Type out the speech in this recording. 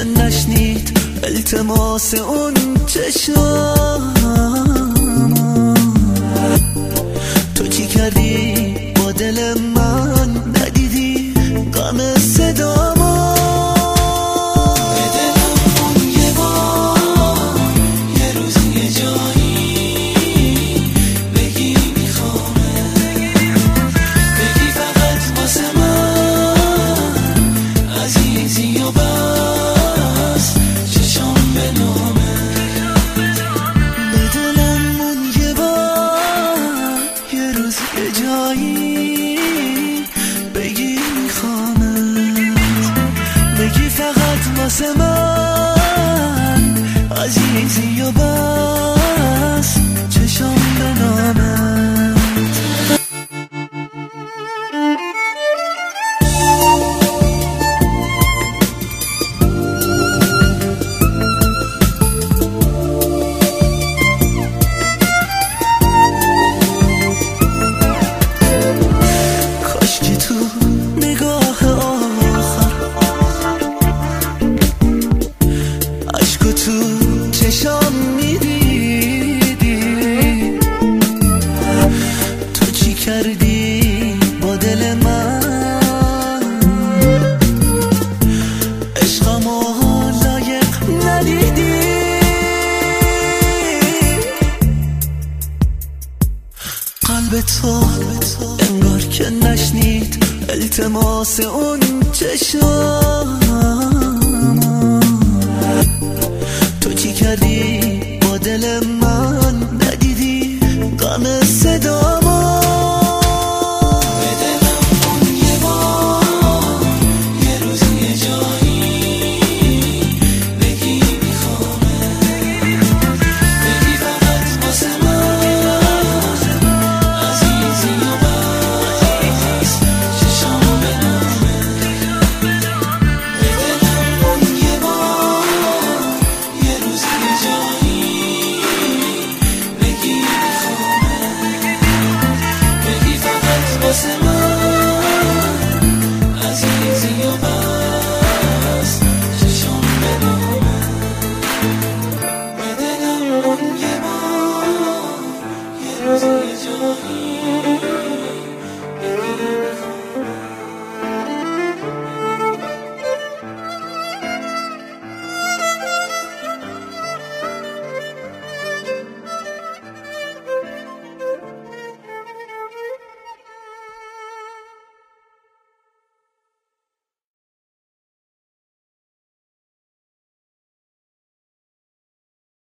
که نشنید التماس اون چشم. تو چی کردی با دل من؟ ندیدی غم صدامو؟ بگی میخوامت، بگی فقط واسه من عزیزی و بس چشم به نامت. تو چشام میدیدی تو چی کردی با دل من؟ عشقمو لایق ندیدی. قلب تو انگار که نشنید التماس اون چشم.